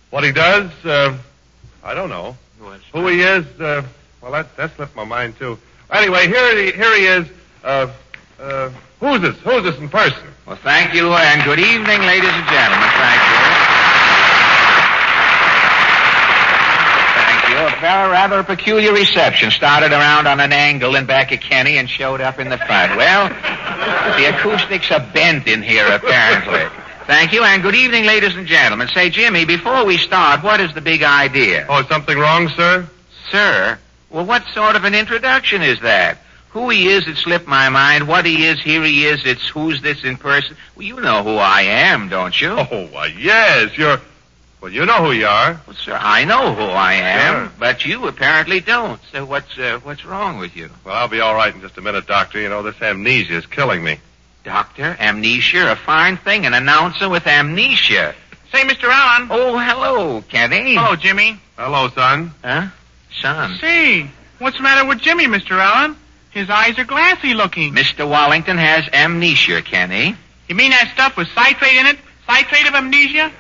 What he does, I don't know. Who he is, well, that slipped my mind, too. Anyway, here he is. Who's this in person? Well, thank you, and good evening, ladies and gentlemen. Thank you. Thank you. A rather peculiar reception. Started around on an angle in back of Kenny and showed up in the front. Well, the acoustics are bent in here, apparently. Thank you, and good evening, ladies and gentlemen. Say, Jimmy, before we start, what is the big idea? Oh, is something wrong, sir? Sir? Well, what sort of an introduction is that? Who he is, it slipped my mind. What he is, here he is. It's who's this in person. Well, you know who I am, don't you? Oh, why, yes, well, you know who you are. Well, sir, I know who I am, Sure. but you apparently don't. So what's wrong with you? Well, I'll be all right in just a minute, Doctor. You know, this amnesia is killing me. Doctor, amnesia, a fine thing, an announcer with amnesia. Say, Mr. Allen. Oh, hello, Kenny. Hello, Jimmy. Hello, son. Huh? Son. Say, what's the matter with Jimmy, Mr. Allen? His eyes are glassy looking. Mr. Wallington has amnesia, Kenny. You mean that stuff with citrate in it? Citrate of amnesia?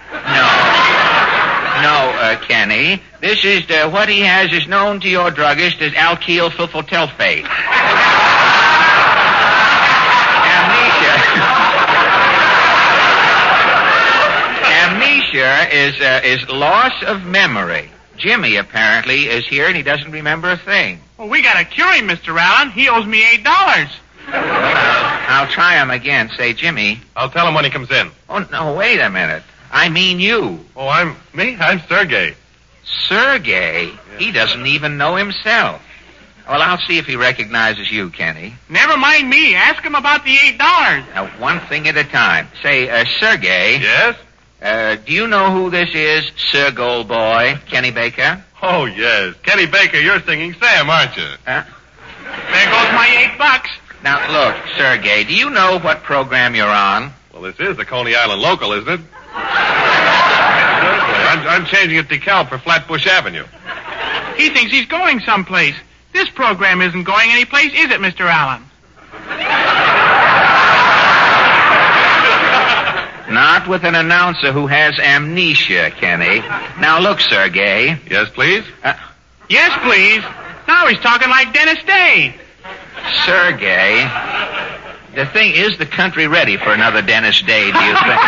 No, Kenny. This is, what he has is known to your druggist as alkyl sulfotelphate. Amnesia is loss of memory. Jimmy, apparently, is here and he doesn't remember a thing. Well, we gotta cure him, Mr. Allen. He owes me $8. I'll try him again. Say, Jimmy. I'll tell him when he comes in. Oh, no, wait a minute. I mean you. Oh, I'm Sergei. Sergei? Yeah. He doesn't even know himself. Well, I'll see if he recognizes you, Kenny. Never mind me. Ask him about the $8. Now, one thing at a time. Say, Sergei. Yes? Do you know who this is, Sir Goldboy, Kenny Baker? Oh, yes. Kenny Baker, you're singing Sam, aren't you? Huh? There goes my $8. Now, look, Sergei, do you know what program you're on? Well, this is the Coney Island local, isn't it? I'm changing it to DeKalb for Flatbush Avenue. He thinks he's going someplace. This program isn't going anyplace, is it, Mr. Allen? Not with an announcer who has amnesia, Kenny. Now, look, Sergei. Yes, please? Yes, please. Now he's talking like Dennis Day. Sergei, the thing is the country ready for another Dennis Day, do you think?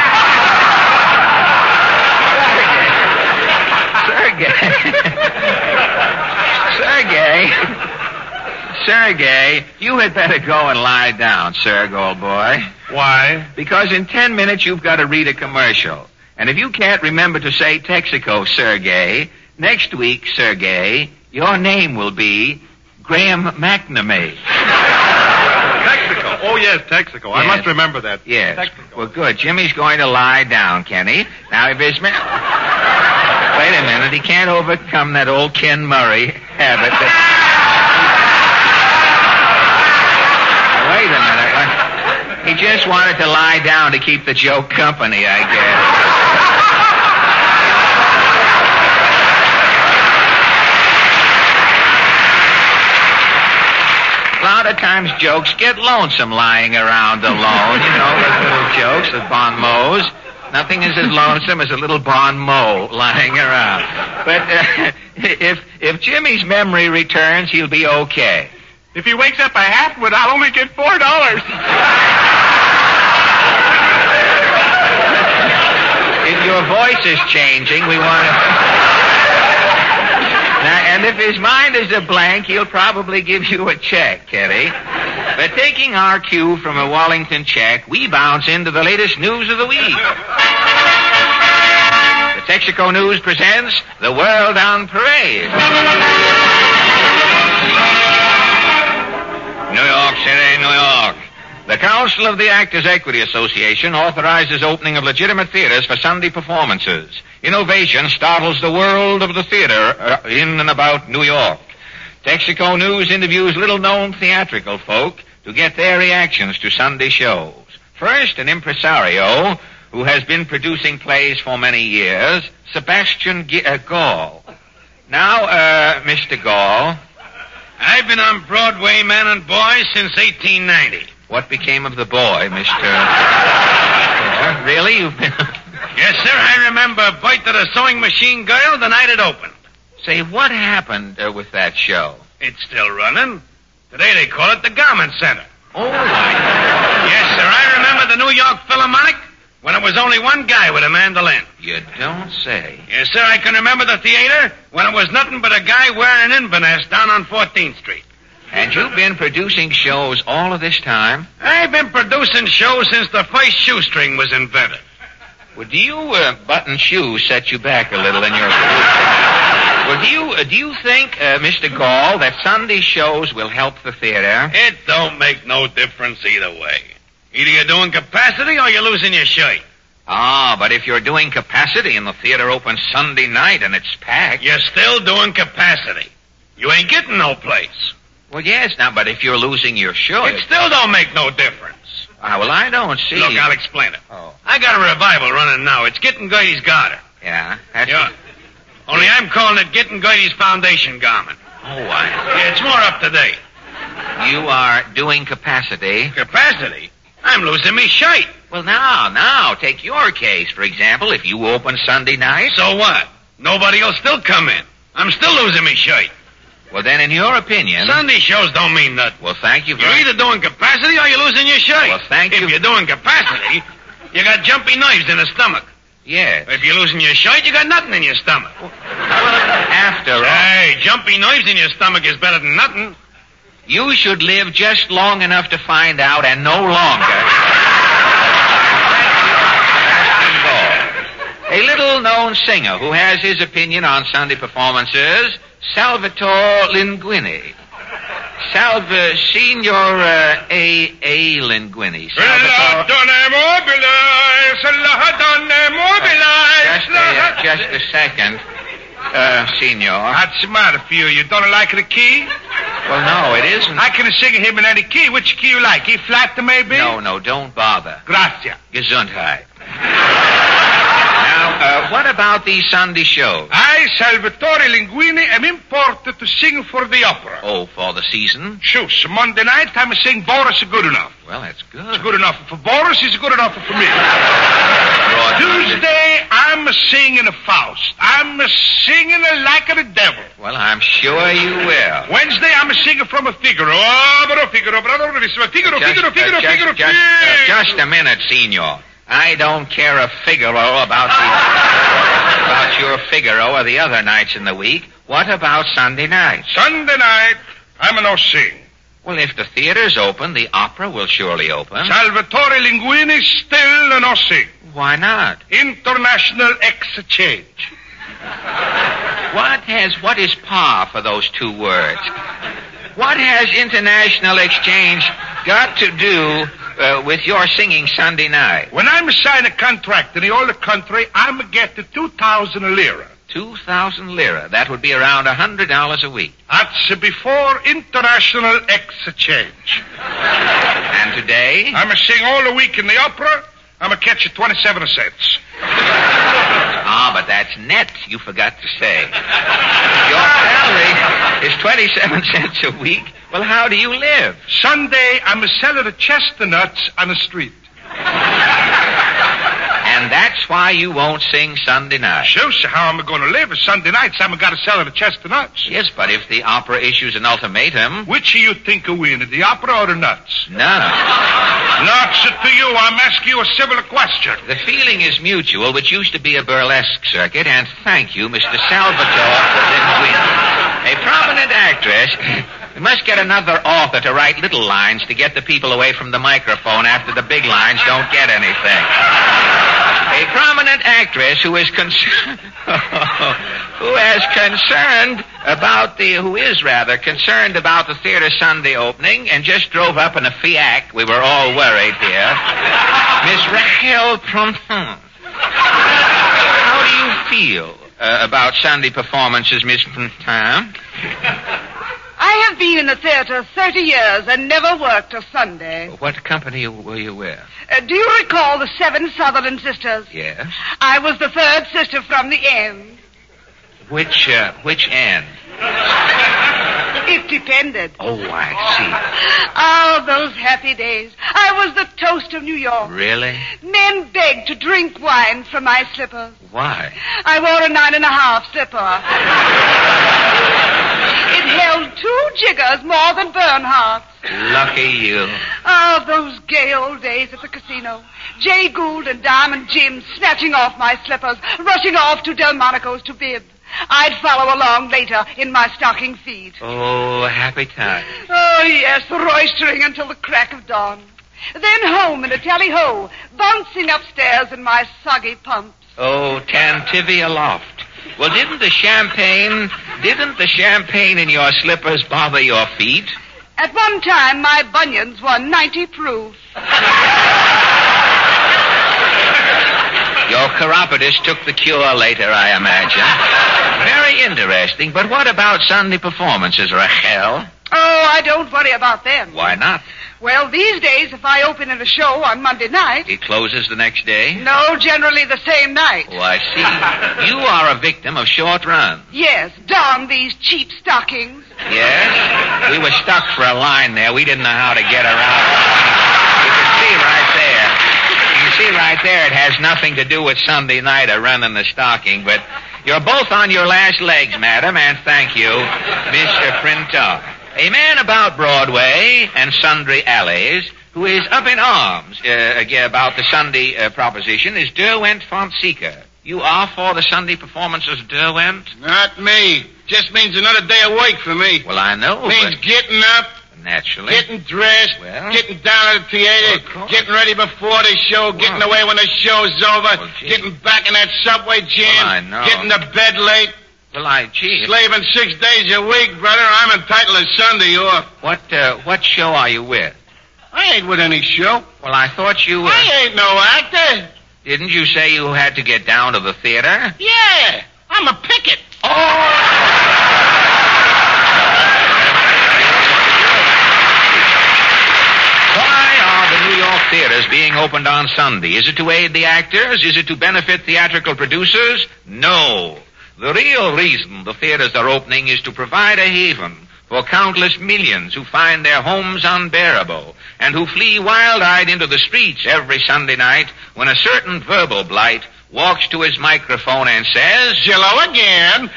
Sergei, you had better go and lie down, Serg, old boy. Why? Because in 10 minutes you've got to read a commercial. And if you can't remember to say Texaco, Sergei, next week, Sergei, your name will be Graham McNamee. Texaco. Oh, yes, Texaco. Yes. I must remember that. Yes. Texaco. Well, good. Jimmy's going to lie down, Kenny. Now, if his man... Wait a minute. He can't overcome that old Ken Murray habit. Wait a minute. He just wanted to lie down to keep the joke company, I guess. A lot of times jokes get lonesome lying around alone. You know, those little jokes, the bon mots. Nothing is as lonesome as a little bon mot lying around. But if Jimmy's memory returns, he'll be okay. If he wakes up a halfwit, I'll only get $4. If your voice is changing, we want to... Now, and if his mind is a blank, he'll probably give you a check, Kenny. But taking our cue from a Wallington check, we bounce into the latest news of the week. The Texaco News presents The World on Parade. New York City, New York. The Council of the Actors Equity Association authorizes opening of legitimate theaters for Sunday performances. Innovation startles the world of the theater in and about New York. Texaco News interviews little-known theatrical folk to get their reactions to Sunday shows. First, an impresario who has been producing plays for many years, Sebastian Gall. Now, Mr. Gall. I've been on Broadway, man and boy, since 1890. What became of the boy, Mr. Really? You've been... Yes, sir. I remember Bite of the Sewing Machine Girl the night it opened. Say, what happened with that show? It's still running. Today they call it the Garment Center. Oh, my. Yes, sir. I remember the New York Philharmonic when it was only one guy with a mandolin. You don't say. Yes, sir. I can remember the theater when it was nothing but a guy wearing Inverness down on 14th Street. And you've been producing shows all of this time? I've been producing shows since the first shoestring was invented. Well, do you button shoes set you back a little in your Well, do you think, Mr. Gall, that Sunday shows will help the theater? It don't make no difference either way. Either you're doing capacity or you're losing your shirt. Ah, but if you're doing capacity and the theater opens Sunday night and it's packed... You're still doing capacity. You ain't getting no place. Well, yes, now, but if you're losing your shirt... It still don't make no difference. Well, I don't see... Look, I'll explain it. Oh. I got a revival running now. It's Getting Gertie's Garter. Yeah? That's... Yeah. Only I'm calling it Getting Gertie's Foundation Garment. Oh, Yeah, it's more up to date. You are doing capacity. Capacity? I'm losing me shirt. Well, now, take your case, for example. If you open Sunday night... So what? Nobody will still come in. I'm still losing me shirt. Well, then, in your opinion... Sunday shows don't mean nothing. Well, thank you You're either doing capacity or you're losing your shirt. Well, thank you. If you're doing capacity, you got jumpy knives in the stomach. Yes. If you're losing your shirt, you got nothing in your stomach. Well, after all... Hey, jumpy knives in your stomach is better than nothing. You should live just long enough to find out and no longer. A little-known singer who has his opinion on Sunday performances, Salvatore Linguini. Signor A. Linguini. Just a second, Signor. What's the matter for you? You don't like the key? Well, no, it isn't. I can sing him in any key. Which key you like? E flat, maybe? No, don't bother. Grazie. Gesundheit. Now, what about these Sunday shows? I, Salvatore Linguini, am imported to sing for the opera. Oh, for the season? Shush. Monday night, I'm sing Boris Good Enough. Well, that's good. It's good enough for Boris, it's good enough for me. Tuesday, I'm singing a Faust. I'm singing like the devil. Well, I'm sure you will. Wednesday, I'm singing from a Figaro. Figaro. Just a minute, Signor. I don't care a Figaro about your Figaro or the other nights in the week. What about Sunday night? Sunday night, I'm no sing. Well, if the theater's open, the opera will surely open. Salvatore Linguini still no sing. Why not? International exchange. What is par for those two words? What has international exchange got to do with your singing Sunday night? When I'm sign a contract in the old country, I'm get 2,000 lira. 2,000 lira. That would be around $100 a week. That's before international exchange. And today? I'm sing all the week in the opera. I'm catch 27 cents. Ah, but that's net, you forgot to say. Your salary is 27 cents a week. Well, how do you live? Sunday, I'm selling the chestnuts on the street. And that's why you won't sing Sunday night. Sure, so how am I going to live? Sunday nights, I'm got to sell the chestnuts. Yes, but if the opera issues an ultimatum... Which you think will win, the opera or the nuts? None. Nuts to you. I'm asking you a civil question. The feeling is mutual, which used to be a burlesque circuit, and thank you, Mr. Salvatore Linguini. A prominent actress... We must get another author to write little lines to get the people away from the microphone after the big lines don't get anything. A prominent actress who is concerned about the theater Sunday opening and just drove up in a Fiat. We were all worried here. Miss Rachel Prompton. How do you feel about Sunday performances, Miss Prompton? I have been in the theater 30 years and never worked a Sunday. What company were you with? Do you recall the 7 Sutherland sisters? Yes. I was the 3rd sister from the end. Which end? It depended. Oh, I see. Oh, those happy days. I was the toast of New York. Really? Men begged to drink wine from my slippers. Why? I wore a 9.5 slipper. It held 2 jiggers more than Bernhardt's. Lucky you. Oh, those gay old days at the casino. Jay Gould and Diamond Jim snatching off my slippers, rushing off to Delmonico's to bib. I'd follow along later in my stocking feet. Oh, happy time. Oh, yes, roistering until the crack of dawn. Then home in a tally-ho, bouncing upstairs in my soggy pumps. Oh, Tantivy aloft. Well, didn't the champagne in your slippers bother your feet? At one time, my bunions were 90 proof. Your chiropodist took the cure later, I imagine. Very interesting. But what about Sunday performances, Rachel? Oh, I don't worry about them. Why not? Well, these days, if I open in a show on Monday night... It closes the next day? No, generally the same night. Oh, I see. You are a victim of short runs. Yes, darn these cheap stockings. Yes? We were stuck for a line there. We didn't know how to get around. You can see right there. It has nothing to do with Sunday night or running the stocking, but you're both on your last legs, madam, and thank you, Mr. Printer. A man about Broadway and sundry alleys who is up in arms about the Sunday proposition is Derwent Fonseca. You are for the Sunday performances, Derwent? Not me. Just means another day of work for me. Well, I know, Means getting up, naturally. getting dressed, Well, getting down at the theater, well, getting ready before the show, getting away when the show's over, Well, gee. getting back in that subway jam, Well, I know. getting to bed late, Well, gee. slaving 6 days a week, brother. I'm entitled to Sunday off. What show are you with? I ain't with any show. Well, I thought you were... I ain't no actor. Didn't you say you had to get down to the theater? Yeah, I'm a picket. Why are the New York theaters being opened on Sunday? Is it to aid the actors? Is it to benefit theatrical producers? No. The real reason the theaters are opening is to provide a haven for countless millions who find their homes unbearable and who flee wild-eyed into the streets every Sunday night when a certain verbal blight walks to his microphone and says, Jello again.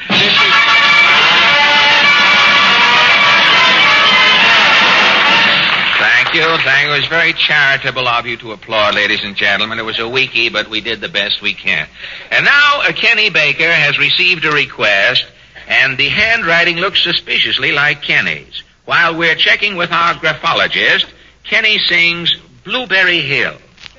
Thank you. It was very charitable of you to applaud, ladies and gentlemen. It was a weekie, but we did the best we can. And now Kenny Baker has received a request, and the handwriting looks suspiciously like Kenny's. While we're checking with our graphologist, Kenny sings Blueberry Hill.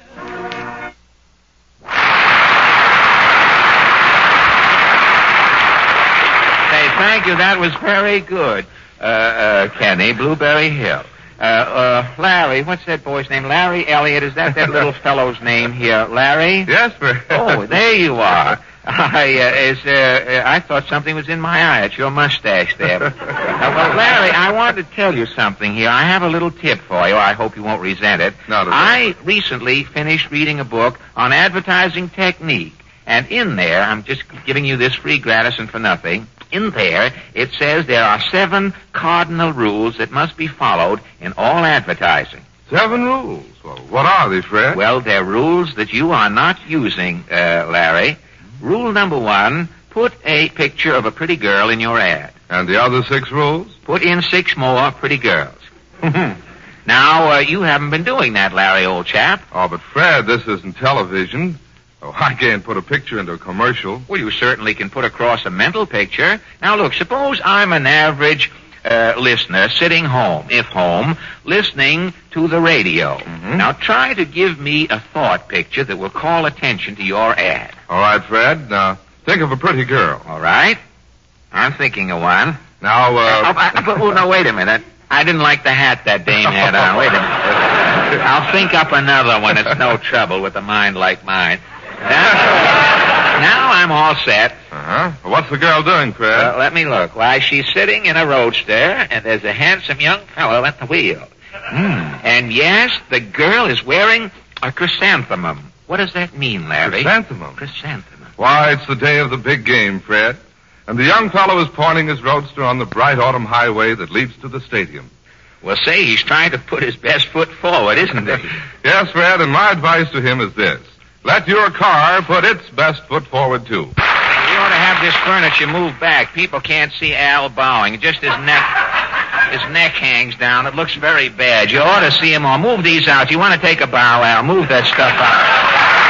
Hey, thank you. That was very good, Kenny. Blueberry Hill. Larry, what's that boy's name? Larry Elliott. Is that little fellow's name here? Larry? Yes, sir. Oh, there you are. I thought something was in my eye. It's your mustache there. Well, Larry, I wanted to tell you something here. I have a little tip for you. I hope you won't resent it. Not at all. I recently finished reading a book on advertising technique. And in there, I'm just giving you this free gratis and for nothing. In there, it says there are 7 cardinal rules that must be followed in all advertising. 7 rules. Well, what are they, Fred? Well, they're rules that you are not using, Larry. Rule number 1, put a picture of a pretty girl in your ad. And the other 6 rules? Put in 6 more pretty girls. Now, you haven't been doing that, Larry, old chap. Oh, but Fred, this isn't television. Oh, I can't put a picture into a commercial. Well, you certainly can put across a mental picture. Now, look, suppose I'm an average listener sitting home, if home, listening to the radio. Mm-hmm. Now, try to give me a thought picture that will call attention to your ad. All right, Fred. Now, think of a pretty girl. All right? I'm thinking of one. Now, no, wait a minute. I didn't like the hat that dame had on. Wait a minute. I'll think up another one. It's no trouble with a mind like mine. Now I'm all set. Uh-huh. Well, what's the girl doing, Fred? Let me look. Why, she's sitting in a roadster, and there's a handsome young fellow at the wheel. And yes, the girl is wearing a chrysanthemum. What does that mean, Larry? Chrysanthemum? Chrysanthemum. Why, it's the day of the big game, Fred. and the young fellow is pointing his roadster on the bright autumn highway that leads to the stadium. Well, say, he's trying to put his best foot forward, isn't he? Yes, Fred, and my advice to him is this. Let your car put its best foot forward, too. You ought to have this furniture moved back. People can't see Al bowing. Just his neck hangs down. It looks very bad. You ought to see him all. Move these out. You want to take a bow, Al? Move that stuff out.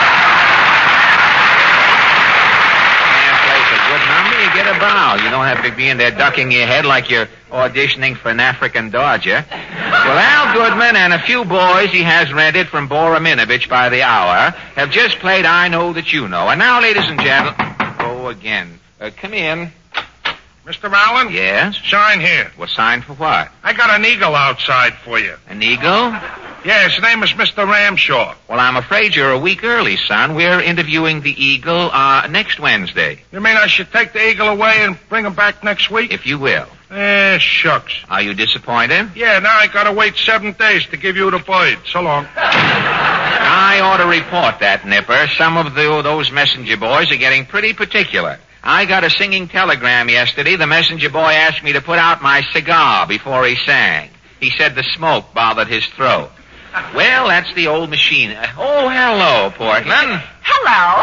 You get a bow. You don't have to be in there ducking your head like you're auditioning for an African Dodger. Well, Al Goodman and a few boys he has rented from Bora Minovich by the hour have just played I Know That You Know. And now, ladies and gentlemen, go again. Come in. Mr. Allen? Yes? Sign here. Well, sign for what? I got an eagle outside for you. An eagle? Yeah, his name is Mr. Ramshaw. Well, I'm afraid you're a week early, son. We're interviewing the eagle next Wednesday. You mean I should take the eagle away and bring him back next week? If you will. Shucks. Are you disappointed? Yeah, now I gotta wait 7 days to give you the bird. So long. I ought to report that, Nipper. Some of those messenger boys are getting pretty particular. I got a singing telegram yesterday. The messenger boy asked me to put out my cigar before he sang. He said the smoke bothered his throat. Well, that's the old machine. Oh, hello, Portland. Hello.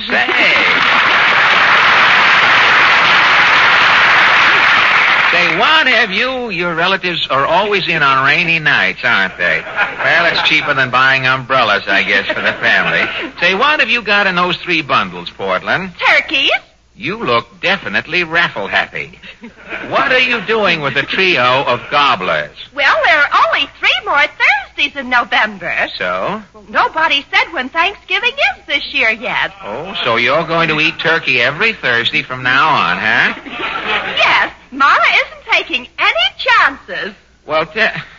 Say, what have you? Your relatives are always in on rainy nights, aren't they? Well, it's cheaper than buying umbrellas, I guess, for the family. Say, what have you got in those 3 bundles, Portland? Turkeys. You look definitely raffle happy. What are you doing with a trio of gobblers? Well, there are only 3 more Thursdays in November. So? Nobody said when Thanksgiving is this year yet. Oh, so you're going to eat turkey every Thursday from now on, huh? Yes, Mama isn't taking any chances. Well,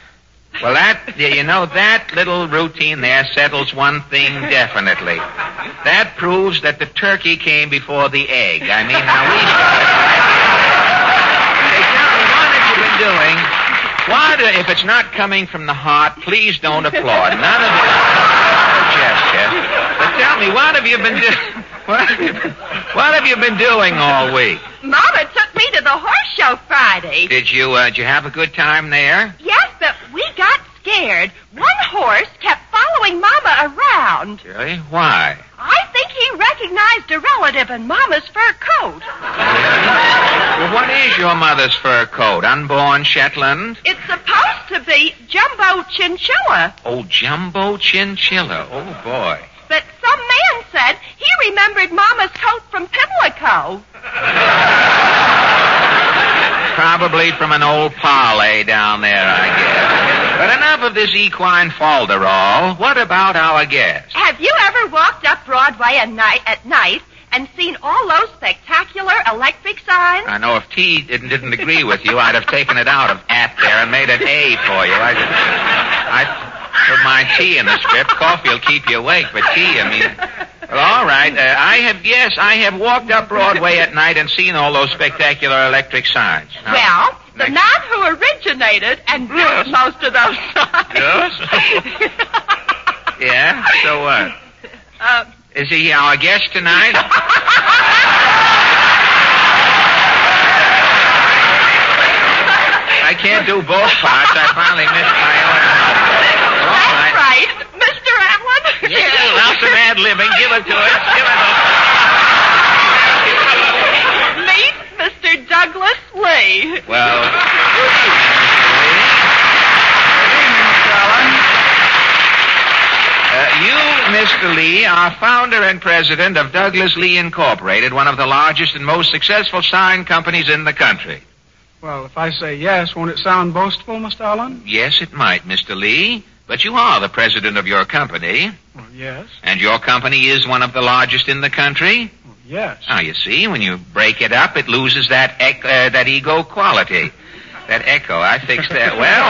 that little routine there settles one thing definitely. That proves that the turkey came before the egg. I mean, how we started. Hey, tell me, what have you been doing? If it's not coming from the heart, please don't applaud. None of it. Gesture. But tell me, what have you been doing? What have you been doing all week? Mama took me to the horse show Friday. Did you have a good time there? Yes, but we got scared. One horse kept following Mama around. Really? Why? I think he recognized a relative in Mama's fur coat. Well, what is your mother's fur coat? Unborn Shetland? It's supposed to be Jumbo Chinchilla. Oh, Jumbo Chinchilla. Oh, boy. But some man said he remembered Mama's coat from Pimlico. Probably from an old parlay down there, I guess. But enough of this equine falderall. What about our guest? Have you ever walked up Broadway at night and seen all those spectacular electric signs? I know if T didn't agree with you, I'd have taken it out of at there and made an A for you. I put my T in the script. Coffee will keep you awake, but T, I mean... Well, all right. I have walked up Broadway at night and seen all those spectacular electric signs. Now, well, the man who originated and built most of those signs. Yes? Yeah? So what? Is he our guest tonight? I can't do both parts. I finally missed my own. That's right. Mr. Allen? Yeah, now some ad-libbing. Give it to us. Meet Mr. Douglas Lee. Well... You, Mr. Lee, are founder and president of Douglas Lee Incorporated, one of the largest and most successful sign companies in the country. Well, if I say yes, won't it sound boastful, Mr. Allen? Yes, it might, Mr. Lee. But you are the president of your company. Well, yes. And your company is one of the largest in the country? Well, yes. Now, you see, when you break it up, it loses that ego quality. That echo. I fixed that. Well,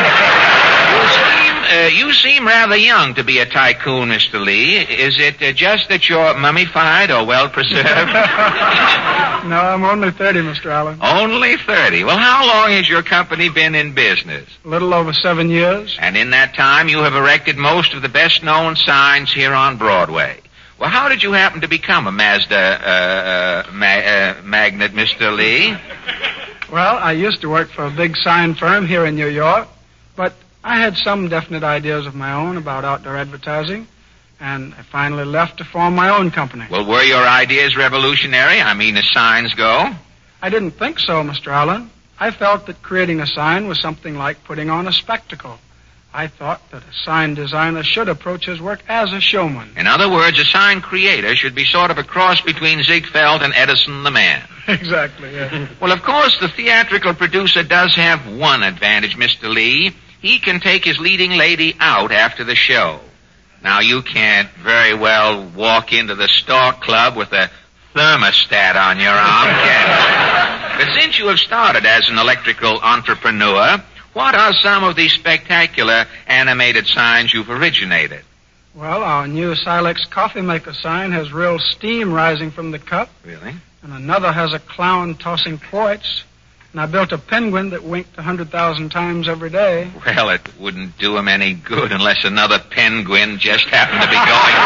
you seem rather young to be a tycoon, Mr. Lee. Is it just that you're mummified or well-preserved? No, I'm only 30, Mr. Allen. Only 30. Well, how long has your company been in business? A little over 7 years. And in that time, you have erected most of the best-known signs here on Broadway. Well, how did you happen to become a Mazda magnate, Mr. Lee? Well, I used to work for a big sign firm here in New York, but I had some definite ideas of my own about outdoor advertising, and I finally left to form my own company. Well, were your ideas revolutionary? I mean, as signs go? I didn't think so, Mr. Allen. I felt that creating a sign was something like putting on a spectacle. I thought that a sign designer should approach his work as a showman. In other words, a sign creator should be sort of a cross between Ziegfeld and Edison the man. Exactly, yes. Well, of course, the theatrical producer does have one advantage, Mr. Lee. He can take his leading lady out after the show. Now, you can't very well walk into the Stork Club with a thermostat on your arm, can you? But since you have started as an electrical entrepreneur, what are some of the spectacular animated signs you've originated? Well, our new Silex coffee maker sign has real steam rising from the cup. Really? And another has a clown tossing quoits. And I built a penguin that winked 100,000 times every day. Well, it wouldn't do him any good unless another penguin just happened to be going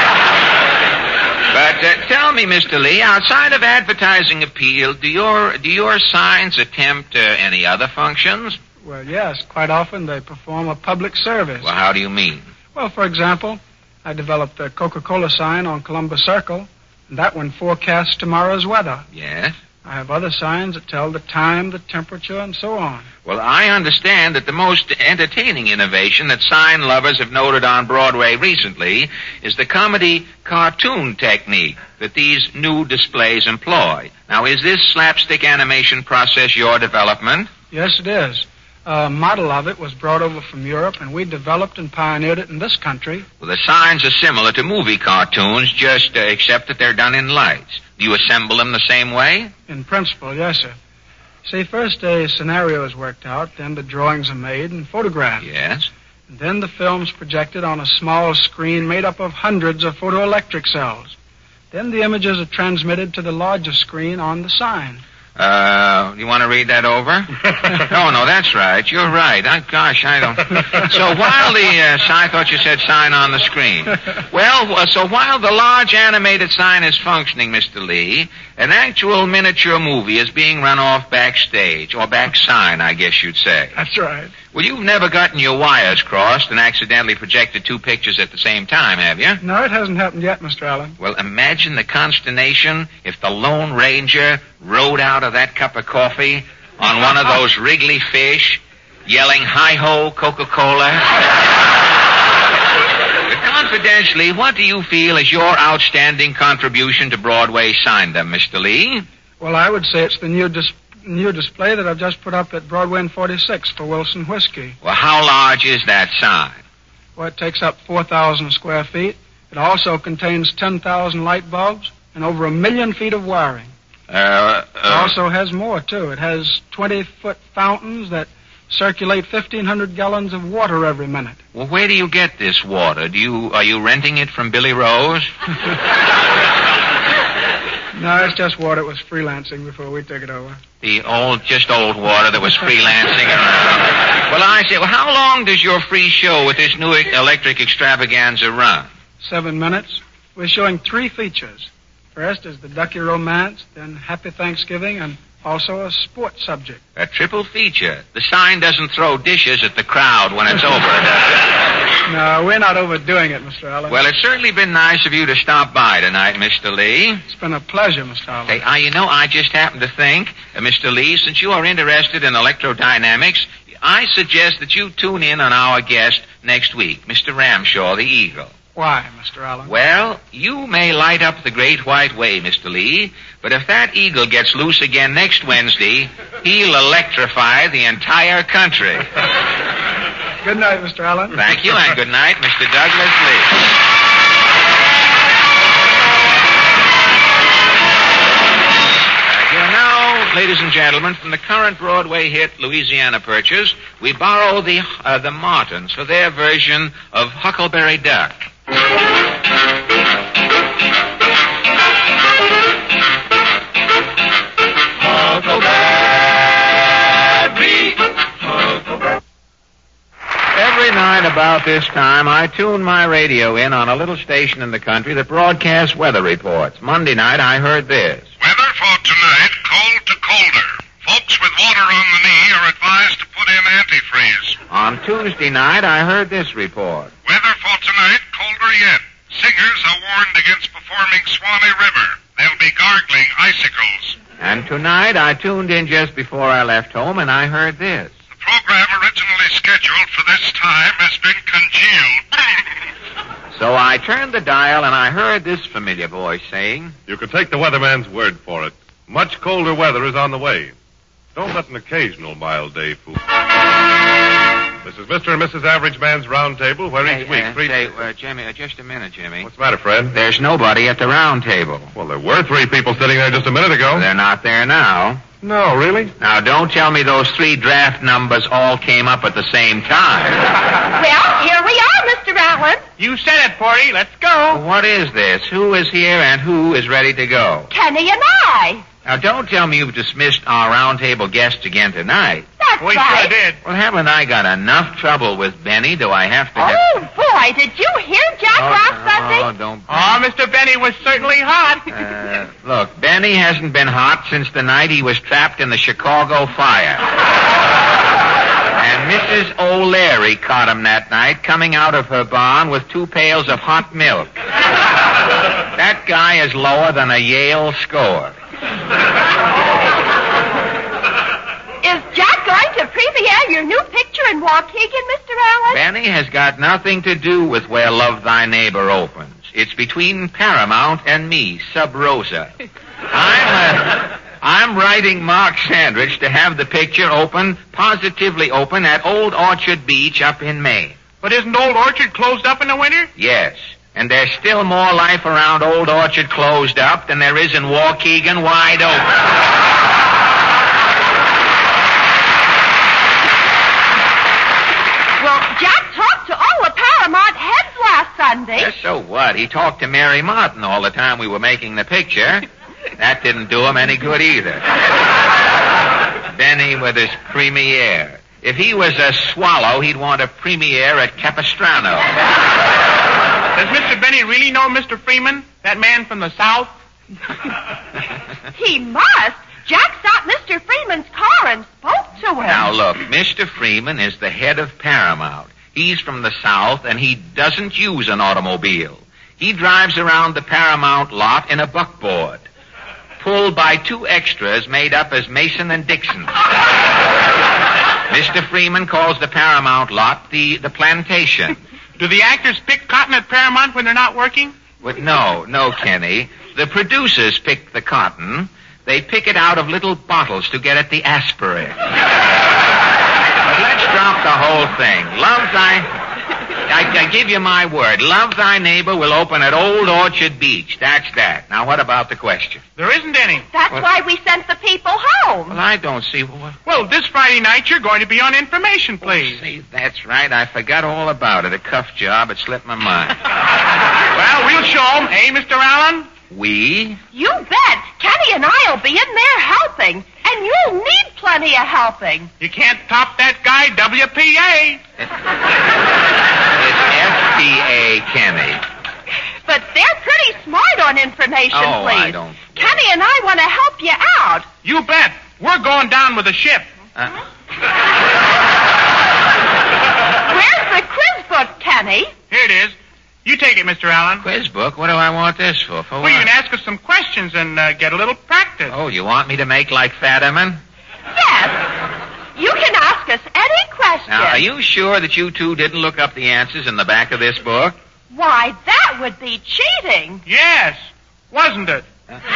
by. But tell me, Mr. Lee, outside of advertising appeal, do your signs attempt any other functions? Well, yes. Quite often they perform a public service. Well, how do you mean? Well, for example, I developed the Coca-Cola sign on Columbus Circle, and that one forecasts tomorrow's weather. Yes? I have other signs that tell the time, the temperature, and so on. Well, I understand that the most entertaining innovation that sign lovers have noted on Broadway recently is the comedy cartoon technique that these new displays employ. Now, is this slapstick animation process your development? Yes, it is. A model of it was brought over from Europe, and we developed and pioneered it in this country. Well, the signs are similar to movie cartoons, just except that they're done in lights. Do you assemble them the same way? In principle, yes, sir. See, first a scenario is worked out, then the drawings are made and photographed. Yes. And then the film's projected on a small screen made up of hundreds of photoelectric cells. Then the images are transmitted to the larger screen on the sign. You want to read that over? No, that's right. You're right. Gosh, I don't. So while I thought you said sign on the screen. Well, so while the large animated sign is functioning, Mr. Lee, an actual miniature movie is being run off backstage, or back sign, I guess you'd say. That's right. Well, you've never gotten your wires crossed and accidentally projected two pictures at the same time, have you? No, it hasn't happened yet, Mr. Allen. Well, imagine the consternation if the Lone Ranger rode out of that cup of coffee on one of those Wrigley fish, yelling, "Hi-ho, Coca-Cola." But confidentially, what do you feel is your outstanding contribution to Broadway signdom, Mr. Lee? Well, I would say it's the new display that I've just put up at Broadway and 46 for Wilson Whiskey. Well, how large is that sign? Well, it takes up 4,000 square feet. It also contains 10,000 light bulbs and over 1 million feet of wiring. It also has more, too. It has 20-foot fountains that circulate 1,500 gallons of water every minute. Well, where do you get this water? Are you renting it from Billy Rose? No, it's just water that was freelancing before we took it over. The old water that was freelancing around. Well, I say, how long does your free show with this new electric extravaganza run? 7 minutes. We're showing 3 features. First is the Ducky Romance, then Happy Thanksgiving, and also a sports subject. A triple feature. The sign doesn't throw dishes at the crowd when it's over, does it? No, we're not overdoing it, Mr. Allen. Well, it's certainly been nice of you to stop by tonight, Mr. Lee. It's been a pleasure, Mr. Allen. Hey, I just happened to think, Mr. Lee, since you are interested in electrodynamics, I suggest that you tune in on our guest next week, Mr. Ramshaw, the Eagle. Why, Mr. Allen? Well, you may light up the Great White Way, Mr. Lee, but if that eagle gets loose again next Wednesday, he'll electrify the entire country. Good night, Mr. Allen. Thank you, and good night, Mr. Douglas Lee. Ladies and gentlemen, from the current Broadway hit Louisiana Purchase, we borrow the Martins for their version of Huckleberry Duck. Every night about this time, I tuned my radio in on a little station in the country that broadcasts weather reports. Monday night, I heard this. Weather for tonight, cold to colder. Folks with water on the knee are advised to put in antifreeze. On Tuesday night, I heard this report. Weather for tonight, colder yet. Singers are warned against performing Swanee River. There'll be gargling icicles. And tonight, I tuned in just before I left home, and I heard this. The program originally scheduled for this time has been congealed. So I turned the dial, and I heard this familiar voice saying, You can take the weatherman's word for it. Much colder weather is on the way. Don't let an occasional mild day fool. This is Mr. and Mrs. Average Man's Roundtable, where each week Jimmy, just a minute, Jimmy. What's the matter, Fred? There's nobody at the round table. Well, there were 3 people sitting there just a minute ago. They're not there now. No, really? Now, don't tell me those 3 draft numbers all came up at the same time. Well, here we are, Mr. Allen. You said it, Porty. Let's go. What is this? Who is here and who is ready to go? Kenny and I. Now, don't tell me you've dismissed our roundtable guests again tonight. That's We right. sure did. Well, haven't I got enough trouble with Benny? Do I have to... Oh, boy, did you hear Jack last Sunday? Oh, don't... Oh, Mr. Benny was certainly hot. Look, Benny hasn't been hot since the night he was trapped in the Chicago fire. And Mrs. O'Leary caught him that night coming out of her barn with 2 pails of hot milk. That guy is lower than a Yale score. Is Jack going to premiere your new picture in Waukegan, Mr. Allen? Benny has got nothing to do with where Love Thy Neighbor opens. It's between Paramount and me, Sub Rosa. I'm writing Mark Sandrich to have the picture positively open at Old Orchard Beach up in Maine. But isn't Old Orchard closed up in the winter? Yes. And there's still more life around Old Orchard closed up than there is in Waukegan wide open. Well, Jack talked to all the Paramount heads last Sunday. Yes, so what? He talked to Mary Martin all the time we were making the picture. That didn't do him any good either. Benny with his premiere. If he was a swallow, he'd want a premiere at Capistrano. Does Mr. Benny really know Mr. Freeman, that man from the South? He must. Jack stopped Mr. Freeman's car and spoke to him. Now, look, Mr. Freeman is the head of Paramount. He's from the South, and he doesn't use an automobile. He drives around the Paramount lot in a buckboard, pulled by 2 extras made up as Mason and Dixon. Mr. Freeman calls the Paramount lot the plantation. Do the actors pick cotton at Paramount when they're not working? But no, Kenny. The producers pick the cotton. They pick it out of little bottles to get at the aspirin. But let's drop the whole thing. I give you my word. Love Thy Neighbor will open at Old Orchard Beach. That's that. Now, what about the question? There isn't any. That's why we sent the people home. Well, I don't see... Well, this Friday night you're going to be on Information, please. See, that's right. I forgot all about it. A cuff job. It slipped my mind. Well, we'll show them, eh, Mr. Allen? We? You bet. Kenny and I'll be in there helping. And you'll need plenty of helping. You can't top that guy, WPA. It's FPA, Kenny. But they're pretty smart on Information, Oh, please. I don't... Kenny and I want to help you out. You bet. We're going down with the ship. Where's the quiz book, Kenny? Here it is. You take it, Mr. Allen. Quiz book? What do I want this for? For Well, what? you can ask us some questions and get a little practice. Oh, you want me to make like Fetterman? Yes. You can ask us any question. Now, are you sure that you 2 didn't look up the answers in the back of this book? Why, that would be cheating. Yes. Wasn't it?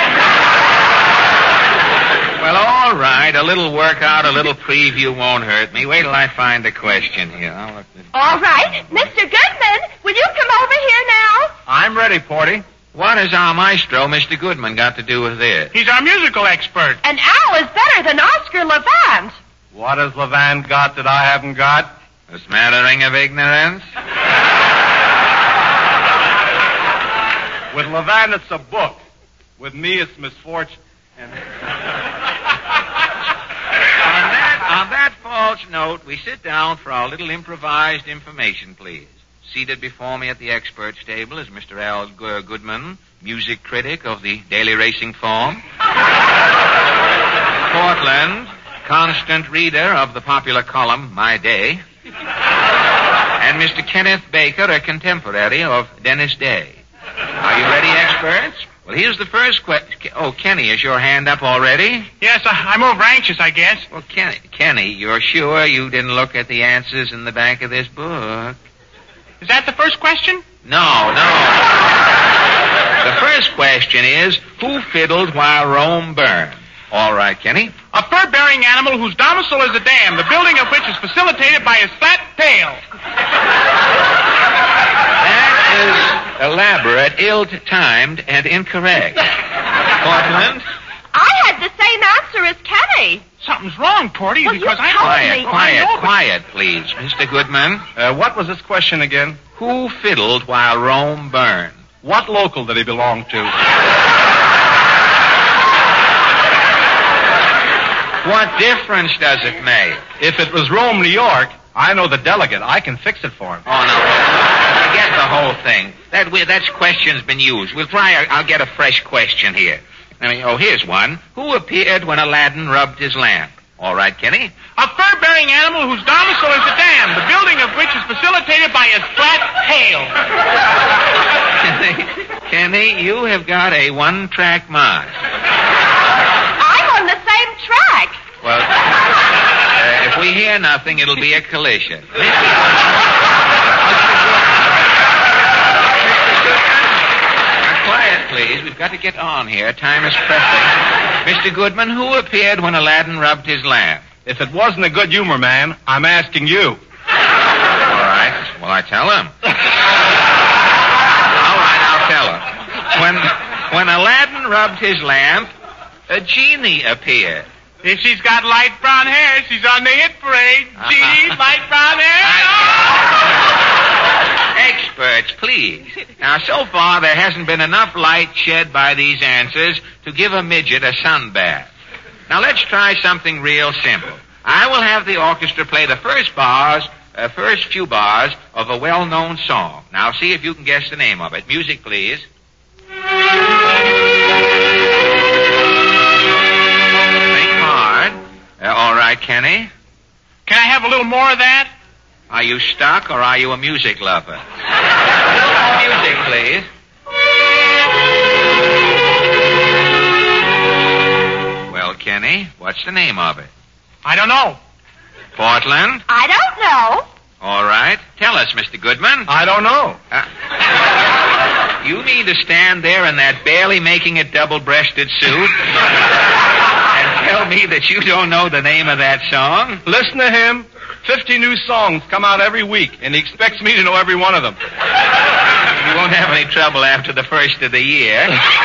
Well, all right. A little workout, a little preview won't hurt me. Wait till I find the question here. I'll look this... All right. Mr. Goodman, will you come over here now? I'm ready, Porty. What has our maestro, Mr. Goodman, got to do with this? He's our musical expert. And Al is better than Oscar Levant. What has Levan got that I haven't got? A smattering of ignorance? With Levan, it's a book. With me, it's misfortune. And... On that false short note, we sit down for our little improvised information, please. Seated before me at the experts' table is Mr. Al Goodman, music critic of the Daily Racing Form. Portland, constant reader of the popular column, My Day. And Mr. Kenneth Baker, a contemporary of Dennis Day. Are you ready, experts? Well, here's the first question. Oh, Kenny, is your hand up already? Yes, I'm over anxious, I guess. Well, Kenny, you're sure you didn't look at the answers in the back of this book? Is that the first question? No. The first question is, who fiddled while Rome burned? All right, Kenny. A fur-bearing animal whose domicile is a dam, the building of which is facilitated by his flat tail. That is elaborate, ill-timed, and incorrect. Portland? I had the same answer as Kenny. Something's wrong, Porty, Well, because you I... told me. Quiet, please. Mr. Goodman, What was this question again? who fiddled while Rome burned? What local did he belong to? What difference does it make? If it was Rome, New York, I know the delegate. I can fix it for him. Oh, no. Forget the whole thing. That question's been used. I'll get a fresh question here. Here's one. Who appeared when Aladdin rubbed his lamp? All right, Kenny? A fur-bearing animal whose domicile is a dam, the building of which is facilitated by his flat tail. Kenny, you have got a one-track mind. I'm on the same track. Well, if we hear nothing, it'll be a collision. Quiet, please. We've got to get on here. Time is pressing. Mr. Goodman, who appeared when Aladdin rubbed his lamp? If it wasn't a good humor, man, I'm asking you. All right. Well, I tell him. All right, I'll tell him. When Aladdin rubbed his lamp, a genie appeared. If she's got light brown hair, she's on the hit parade. Genie, light brown hair. Experts, please. Now, so far, there hasn't been enough light shed by these answers to give a midget a sunbath. Now, let's try something real simple. I will have the orchestra play the first few bars of a well-known song. Now, see if you can guess the name of it. Music, please. Think hard. All right, Kenny. Can I have a little more of that? Are you stuck or are you a music lover? A little more music, please. Well, Kenny, what's the name of it? I don't know. Portland? I don't know. All right. Tell us, Mr. Goodman. I don't know. You mean to stand there in that barely making it double-breasted suit and tell me that you don't know the name of that song? Listen to him. 50 new songs come out every week, and he expects me to know every one of them. You won't have any trouble after the first of the year.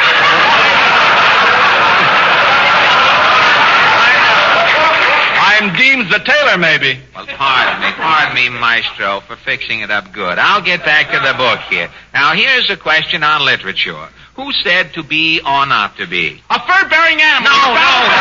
I'm Deems the tailor, maybe. Well, pardon me, Maestro, for fixing it up good. I'll get back to the book here. Now, here's a question on literature. Who said to be or not to be? A fur-bearing animal. No.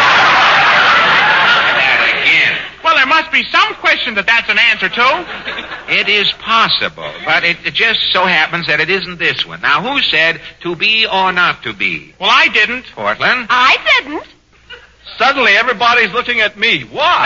That again. Well, there must be some question that's an answer to. It is possible, but it just so happens that it isn't this one. Now, who said to be or not to be? Well, I didn't. Portland? I didn't. Suddenly, everybody's looking at me. Why?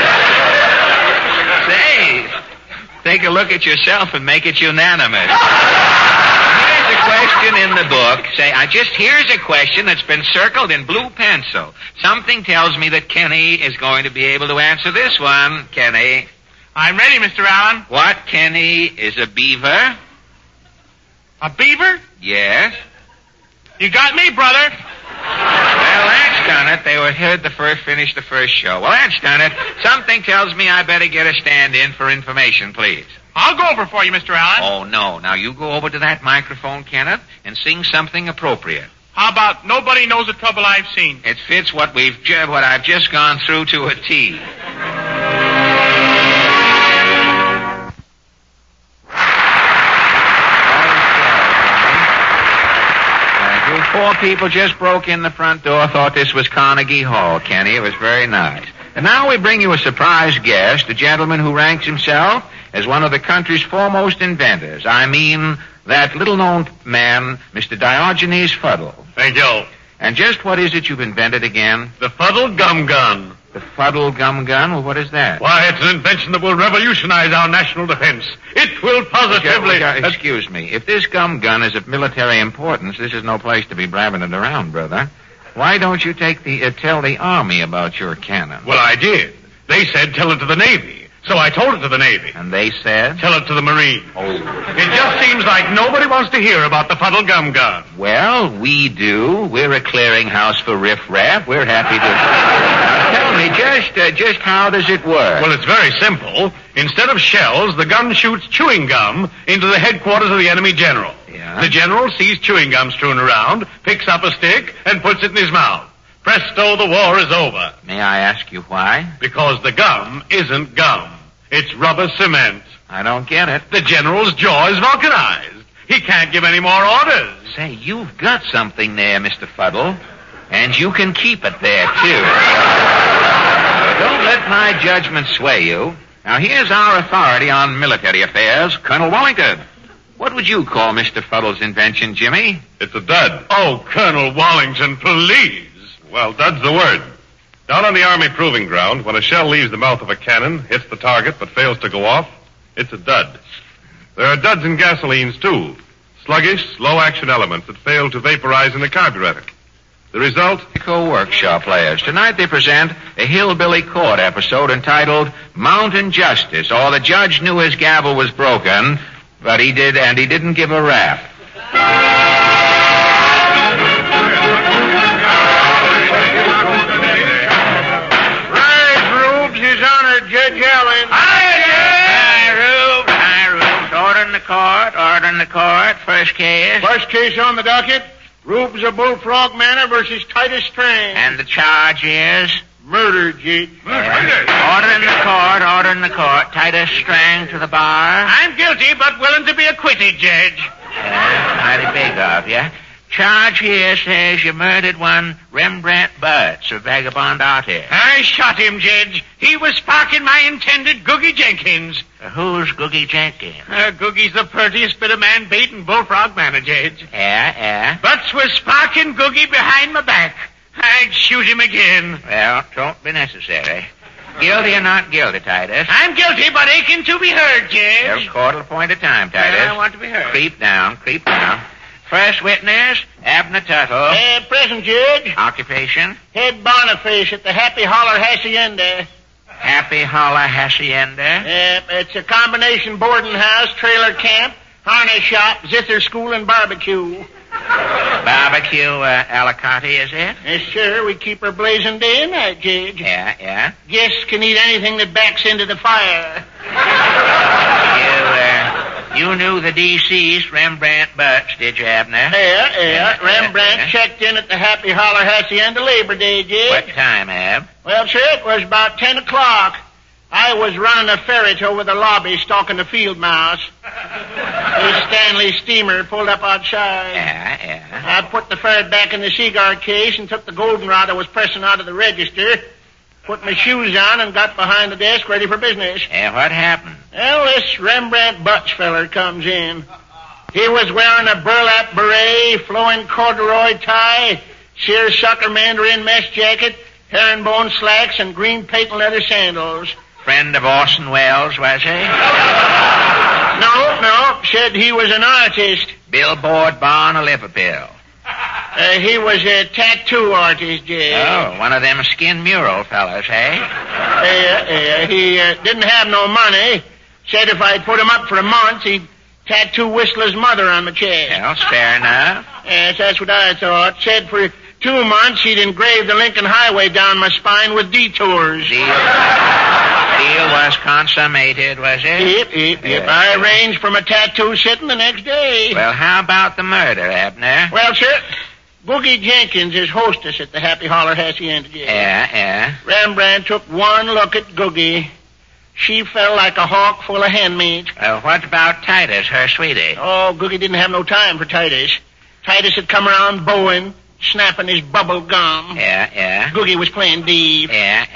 Say, take a look at yourself and make it unanimous. Here's a question in the book. Here's a question that's been circled in blue pencil. Something tells me that Kenny is going to be able to answer this one. Kenny. I'm ready, Mr. Allen. What, Kenny, is a beaver? A beaver? Yes. You got me, brother. Well, that's done it. They finished the first show. Well, that's done it. Something tells me I better get a stand-in for information, please. I'll go over for you, Mr. Allen. Oh, no. Now, you go over to that microphone, Kenneth, and sing something appropriate. How about Nobody Knows the Trouble I've Seen? It fits what I've just gone through to a T. Four people just broke in the front door, thought this was Carnegie Hall, Kenny. It was very nice. And now we bring you a surprise guest, a gentleman who ranks himself as one of the country's foremost inventors. I mean, that little-known man, Mr. Diogenes Fuddle. Thank you. And just what is it you've invented again? The Fuddle Gum Gun. The Fuddle Gum Gun? Well, what is that? Why, it's an invention that will revolutionize our national defense. It will positively... Excuse me. If this gum gun is of military importance, this is no place to be blabbing it around, brother. Why don't you tell the Army about your cannon? Well, I did. They said tell it to the Navy. So I told it to the Navy. And they said? Tell it to the Marines. Oh. It just seems like nobody wants to hear about the Fuddle Gum Gun. Well, we do. We're a clearinghouse for riffraff. We're happy to... Now, tell me, just how does it work? Well, it's very simple. Instead of shells, the gun shoots chewing gum into the headquarters of the enemy general. Yeah? The general sees chewing gum strewn around, picks up a stick, and puts it in his mouth. Presto, the war is over. May I ask you why? Because the gum isn't gum. It's rubber cement. I don't get it. The general's jaw is vulcanized. He can't give any more orders. Say, you've got something there, Mr. Fuddle. And you can keep it there, too. Don't let my judgment sway you. Now, here's our authority on military affairs, Colonel Wallington. What would you call Mr. Fuddle's invention, Jimmy? It's a dud. Oh, Colonel Wallington, please. Well, dud's the word. Down on the Army proving ground, when a shell leaves the mouth of a cannon, hits the target, but fails to go off, it's a dud. There are duds in gasolines, too. Sluggish, slow-action elements that fail to vaporize in the carburetor. The result? Workshop players. Tonight they present a Hillbilly Court episode entitled Mountain Justice, or the judge knew his gavel was broken, but he didn't give a rap. Judge Allen. Hi, Rube. Order in the court. First case. First case on the docket, Rubes of Bullfrog Manor versus Titus Strang. And the charge is? Murder, Judge. Order in the court. Titus Strang to the bar. I'm guilty, but willing to be acquitted, Judge. Mighty big of you. Charge here says you murdered one Rembrandt Butts, a vagabond artist. I shot him, Judge. He was sparking my intended Googie Jenkins. Who's Googie Jenkins? Googie's the prettiest bit of man bait in Bullfrog Manor, Judge. Yeah. Butts was sparking Googie behind my back. I'd shoot him again. Well, don't be necessary. Guilty or not guilty, Titus? I'm guilty, but aching to be heard, Judge. Well, court will appoint a time, Titus. I want to be heard. Creep down. First witness, Abner Tuttle. Present, Judge. Occupation? Head Boniface at the Happy Holler Hacienda. Happy Holler Hacienda? It's a combination boarding house, trailer camp, harness shop, zither school, and barbecue. Barbecue Alicante, is it? Yes, sir. We keep her blazing day and night, Judge. Yeah. Guests can eat anything that backs into the fire. You knew the deceased Rembrandt Butts, did you, Abner? Yeah. Rembrandt checked in at the Happy Holler Hacienda Labor Day, Judge. What time, Ab? Well, sir, it was about 10 o'clock. I was running a ferret over the lobby stalking the field mouse. The Stanley steamer pulled up outside. Yeah. I put the ferret back in the cigar case and took the goldenrod I was pressing out of the register, put my shoes on, and got behind the desk ready for business. Yeah, what happened? Well, this Rembrandt Butts feller comes in. He was wearing a burlap beret, flowing corduroy tie, seersucker mandarin mesh jacket, herringbone slacks, and green patent leather sandals. Friend of Orson Welles, was he? No. Said he was an artist. Billboard, barn, or Liverpool? He was a tattoo artist, Jay. Oh, one of them skin mural fellas, eh? He didn't have no money. Said if I'd put him up for a month, he'd tattoo Whistler's mother on my chest. Well, it's fair enough. Yes, that's what I thought. Said for 2 months he'd engrave the Lincoln Highway down my spine with detours. Deal was consummated, was it? Yep. I arranged for my tattoo sitting the next day. Well, how about the murder, Abner? Well, sir, Googie Jenkins is hostess at the Happy Holler Hacienda. Yeah. Rembrandt took one look at Googie. She fell like a hawk full of hen meat. What about Titus, her sweetie? Oh, Googie didn't have no time for Titus. Titus had come around bowing, snapping his bubble gum. Yeah. Googie was playing Dave. Yeah.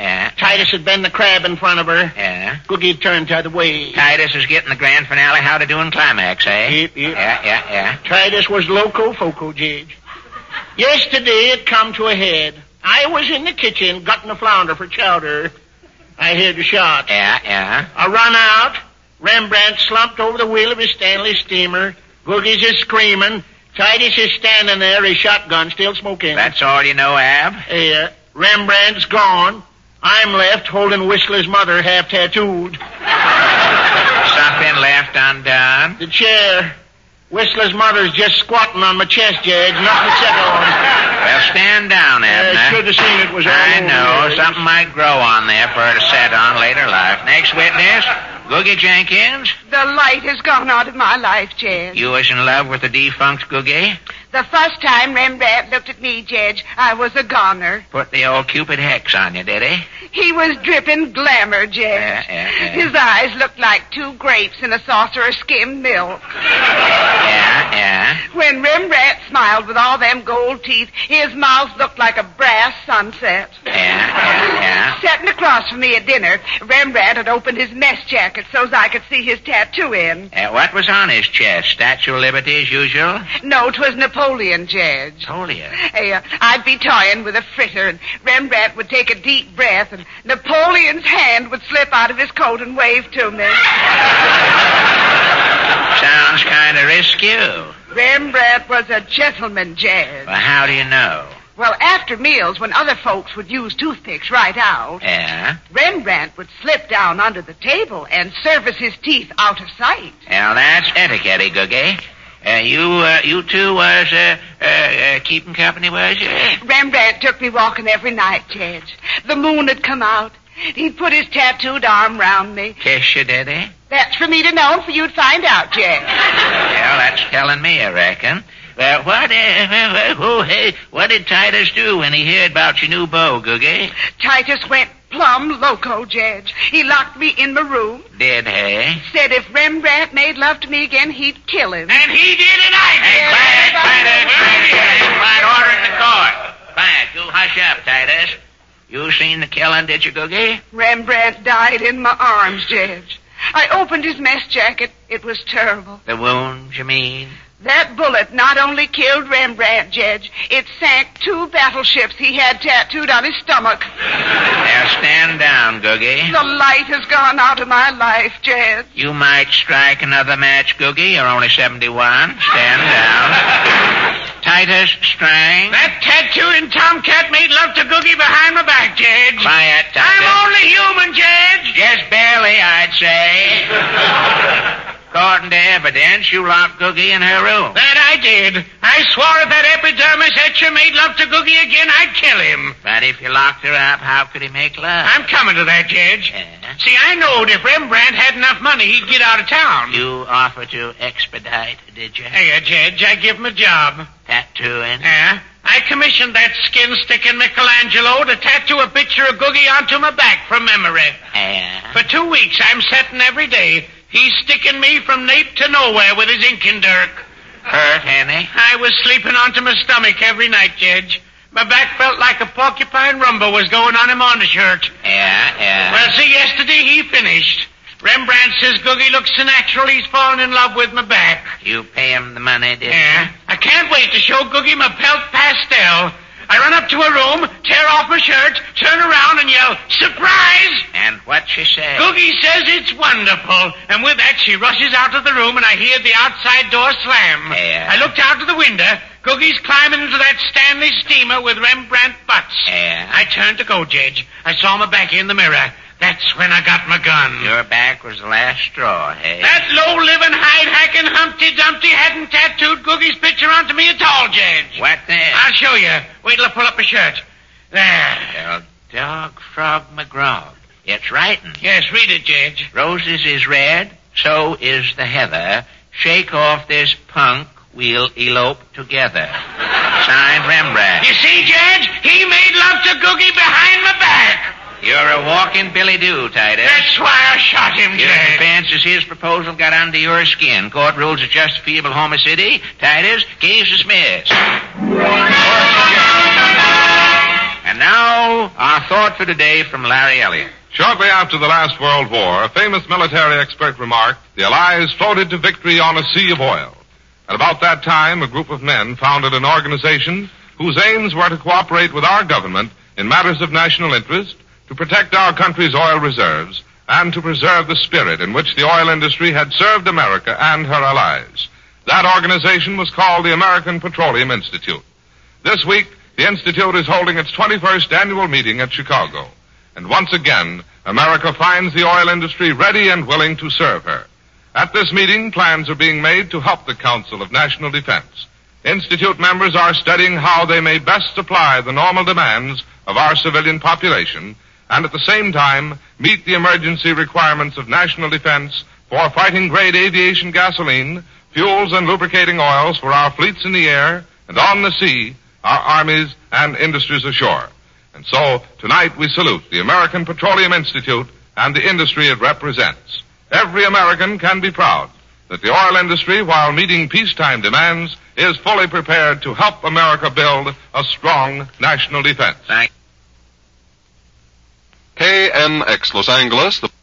Titus had been the crab in front of her. Yeah? Googie turned the other way. Titus is getting the grand finale how to do in climax, eh? Yep. Yeah. Titus was loco foco, Judge. Yesterday it come to a head. I was in the kitchen gutting a flounder for chowder. I heard the shots. Yeah. I run out. Rembrandt slumped over the wheel of his Stanley steamer. Googie's is screaming. Titus is standing there, his shotgun still smoking. That's all you know, Ab? Rembrandt's gone. I'm left holding Whistler's mother half tattooed. Something left undone? The chair. Whistler's mother's just squatting on my chest, Judge. Nothing to sit on. Well, stand down, Abner. Should have seen it was all I over know. there. Something might grow on there for her to set on later life. Next witness, Googie Jenkins. The light has gone out of my life, Judge. You was in love with the defunct Googie? The first time Rembrandt looked at me, Judge, I was a goner. Put the old Cupid hex on you, did he? He was dripping glamour, Judge. Yeah. His eyes looked like 2 grapes in a saucer of skimmed milk. Yeah. When Rembrandt smiled with all them gold teeth, his mouth looked like a brass sunset. Yeah. Sitting across from me at dinner, Rembrandt had opened his mess jacket so's I could see his tattoo in. What was on his chest? Statue of Liberty as usual? No, 'twas Napoleon, Judge. Napoleon? I'd be toying with a fritter, and Rembrandt would take a deep breath, and Napoleon's hand would slip out of his coat and wave to me. Sounds kind of risky. Rembrandt was a gentleman, Judge. Well, how do you know? Well, after meals, when other folks would use toothpicks right out, Yeah? Rembrandt would slip down under the table and service his teeth out of sight. Well, that's etiquette, Googie. You two was keeping company, was you? Rembrandt took me walking every night, Judge. The moon had come out. He'd put his tattooed arm round me. Kiss you, did he? That's for me to know and for you to find out, Judge. Well, that's telling me, I reckon. What did Titus do when he heard about your new beau, Googie? Titus went plumb loco, Judge. He locked me in my room. Did he? Said if Rembrandt made love to me again, he'd kill him. And he did and I did. Quiet, order in the court. Quiet, you hush up, Titus. You seen the killing, did you, Googie? Rembrandt died in my arms, Judge. I opened his mess jacket. It was terrible. The wounds, you mean? That bullet not only killed Rembrandt, Judge, it sank 2 battleships he had tattooed on his stomach. Now stand down, Googie. The light has gone out of my life, Judge. You might strike another match, Googie. You're only 71. Stand down. Titus Strang. That tattooing tomcat made love to Googie behind my back, Judge. Quiet, Titus. I'm only human, Judge. Just barely, I'd say. According to evidence, you locked Googie in her room. That I did. I swore if that epidermis etcher made love to Googie again, I'd kill him. But if you locked her up, how could he make love? I'm coming to that, Judge. See, I knowed if Rembrandt had enough money, he'd get out of town. You offered to expedite, did you? Hey, Judge, I give him a job. Tattooing? Yeah. I commissioned that skin-sticking Michelangelo to tattoo a picture of Googie onto my back from memory. Yeah. For 2 weeks, I'm setting every day. He's sticking me from nape to nowhere with his inking dirk. Hurt, Henny? I was sleeping onto my stomach every night, Judge. My back felt like a porcupine rumble was going on him on the shirt. Yeah. Well, see, yesterday he finished. Rembrandt says Googie looks so natural he's fallen in love with my back. You pay him the money, did Yeah. I can't wait to show Googie my pelt pastel. I run up to her room, tear off my shirt, turn around and yell, "Surprise!" And what she say? Googie says it's wonderful. And with that, she rushes out of the room and I hear the outside door slam. Yeah. I looked out of the window. Googie's climbing into that Stanley steamer with Rembrandt butts. Yeah. I turned to go, Judge. I saw my back in the mirror. That's when I got my gun. Your back was the last straw, hey? That low-living, hide-hacking Humpty Dumpty hadn't tattooed Googie's picture onto me at all, Judge. What then? I'll show you. Wait till I pull up my shirt. There. Well, Dog Frog McGrog. It's writing. Yes, read it, Judge. Roses is red, so is the heather. Shake off this punk, we'll elope together. Signed, Rembrandt. You see, Judge? He made love to Googie behind my back. You're a walking Billy Doo, Titus. That's why I shot him, Your Judge. defense is his proposal got under your skin. Court rules a justifiable homicide. Titus, case dismissed. And And now, our thought for today from Larry Elliott. Shortly after the last World War, a famous military expert remarked, the Allies floated to victory on a sea of oil. At about that time, a group of men founded an organization whose aims were to cooperate with our government in matters of national interest, to protect our country's oil reserves, and to preserve the spirit in which the oil industry had served America and her allies. That organization was called the American Petroleum Institute. This week, the Institute is holding its 21st annual meeting at Chicago. And once again, America finds the oil industry ready and willing to serve her. At this meeting, plans are being made to help the Council of National Defense. Institute members are studying how they may best supply the normal demands of our civilian population and at the same time meet the emergency requirements of national defense for fighting-grade aviation gasoline, fuels and lubricating oils for our fleets in the air and on the sea, our armies and industries ashore. And so, tonight we salute the American Petroleum Institute and the industry it represents. Every American can be proud that the oil industry, while meeting peacetime demands, is fully prepared to help America build a strong national defense. Thank you. KNX Los Angeles, the